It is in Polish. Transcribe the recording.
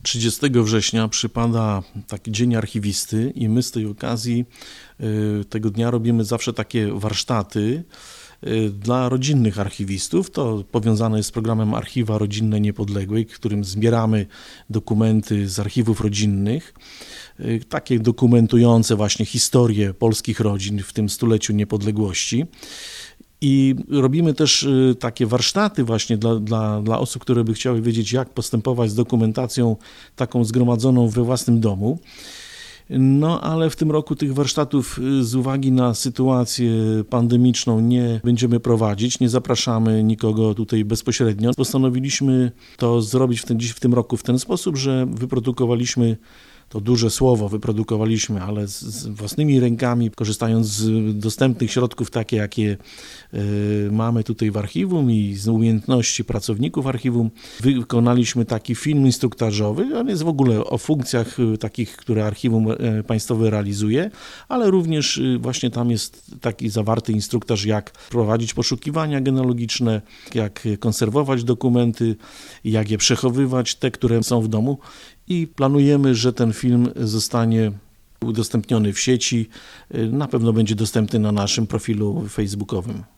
30 września przypada taki Dzień Archiwisty i my z tej okazji tego dnia robimy zawsze takie warsztaty dla rodzinnych archiwistów. To powiązane jest z programem Archiwa Rodzinne Niepodległej, w którym zbieramy dokumenty z archiwów rodzinnych, takie dokumentujące właśnie historię polskich rodzin w tym stuleciu niepodległości. I robimy też takie warsztaty właśnie dla osób, które by chciały wiedzieć, jak postępować z dokumentacją taką zgromadzoną we własnym domu. No ale w tym roku tych warsztatów z uwagi na sytuację pandemiczną nie będziemy prowadzić, nie zapraszamy nikogo tutaj bezpośrednio. Postanowiliśmy to zrobić w tym roku w ten sposób, że wyprodukowaliśmy, to duże słowo wyprodukowaliśmy, ale z własnymi rękami, korzystając z dostępnych środków takie, jakie mamy tutaj w archiwum i z umiejętności pracowników archiwum, wykonaliśmy taki film instruktażowy. On jest w ogóle o funkcjach takich, które Archiwum Państwowe realizuje, ale również właśnie tam jest taki zawarty instruktaż, jak prowadzić poszukiwania genealogiczne, jak konserwować dokumenty, jak je przechowywać, te, które są w domu. I planujemy, że ten film zostanie udostępniony w sieci. Na pewno będzie dostępny na naszym profilu facebookowym.